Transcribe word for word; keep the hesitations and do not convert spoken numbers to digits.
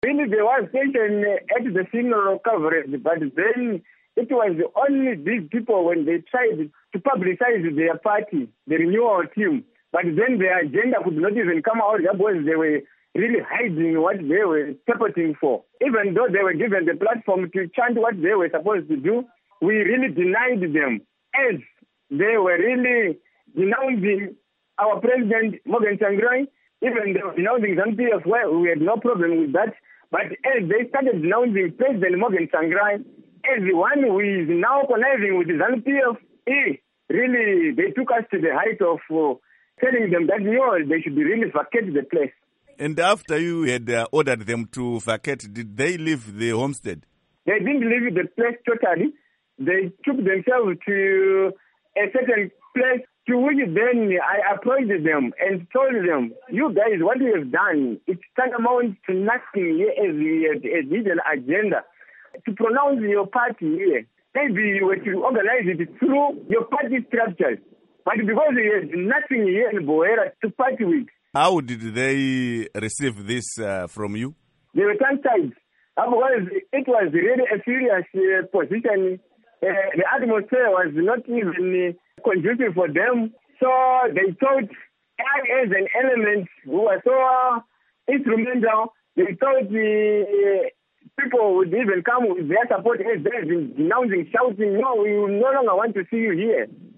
Really, there was tension at the funeral coverage, but then it was only these people when they tried to publicize their party, the renewal team, but then their agenda could not even come out because they were really hiding what they were purporting for. Even though they were given the platform to chant what they were supposed to do, we really denied them as they were really denouncing our president, Morgan Tsvangirai. Even though denouncing ZANU P F, well, we had no problem with that. But as they started denouncing President Morgan Tsvangirai as the one who is now conniving with the ZANU P F, eh, really, they took us to the height of uh, telling them that, you know, they should really vacate the place. And after you had uh, ordered them to vacate, did they leave the homestead? They didn't leave the place totally. They took themselves to a certain place, to which then I approached them and told them, you guys, what you have done, it's tantamount to nothing here as a, a legal agenda. To pronounce your party here, maybe you were to organize it through your party structures. But because there is nothing here in Boera to party with. How did they receive this uh, from you? They were tongue-tied. Otherwise, it was really a serious uh, position. Uh, the atmosphere was not even uh, conducive for them. So they thought, I as an element who was so uh, instrumental, they thought the uh, people would even come with their support as they've been denouncing, shouting, no, we no longer want to see you here.